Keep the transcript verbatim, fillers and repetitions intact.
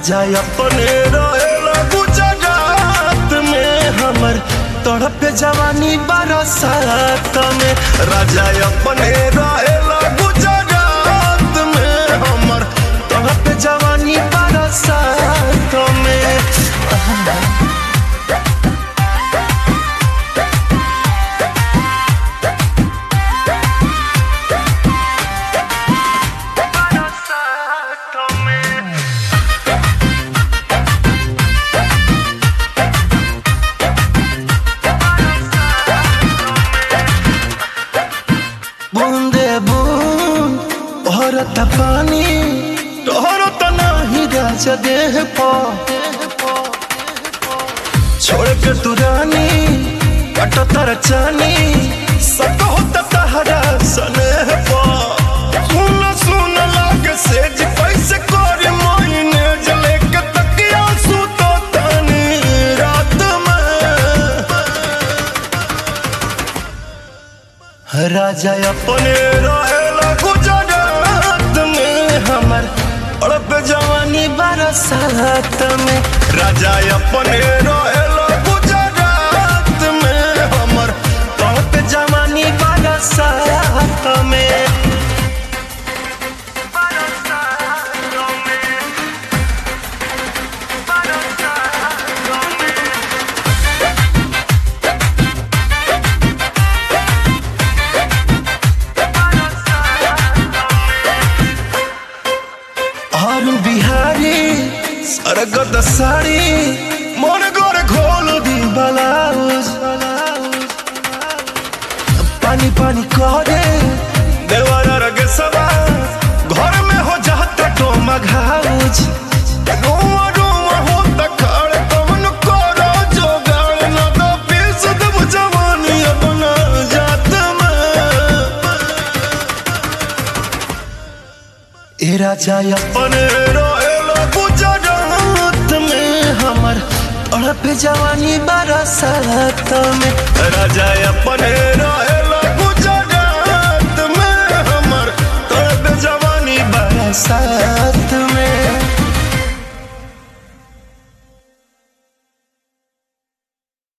राजा अपने रहेला गुजरात में हमर तड़प जवानी बरसात में। राजा अपने रहेला गुजरात में हमर तड़प जवानी बरसात में। बूंदे बूंद तोहरत पानी तोहरत नाही राजा देह पो छोड़ के तू रानी कटो तर चानी सब होता तहरा सनेह पो। सुन सुन लागे सेज कैसे करे महीने जले के तकिया सुतो तानी रात में। राजा अपने रहेला गुजरात में हमर तड़प जवानी बरसात में। राजा अपने रहेला गुजरात में हमर तड़प जवानी बरसात में। बिहारी सरगत साड़ी मन गोरे खोल दी ब्लाउज पानी पानी करे देवर रगे सवा घर में हो जाता तो मघाउज। रोमा रोमा होता खड़े कवन करो जोगाड़ न तो पीस देव जवानी अपना जात में। ए राजा अपने रहेला गुजरात में हमर तड़प जवानी बरसात में। राजा अपने रहेला गुजरात में हमर तड़प जवानी बरसात